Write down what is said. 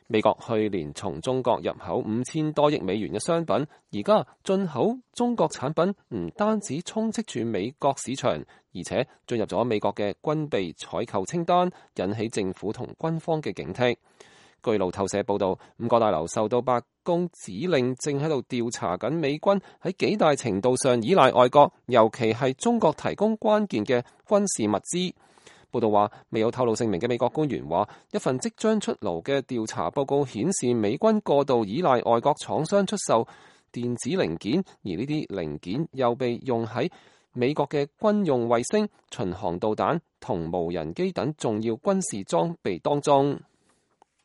美國去年從中國入口5000多億美元嘅商品，而家進口中國產品唔單止充斥住美國市場，而且進入咗美國嘅軍備採購清單，引起政府同軍方嘅警惕。據路透社報道，5個大樓受到白宮指令，正喺度調查緊美軍喺幾大程度上依賴外國，尤其係中國提供關鍵嘅軍事物資。報道話，未有透露姓名嘅美國官員話，一份即將出爐嘅調查報告顯示，美軍過度依賴外國廠商出售電子零件，而呢啲零件又被用喺美國嘅軍用衛星、巡航導彈同無人機等重要軍事裝備當中。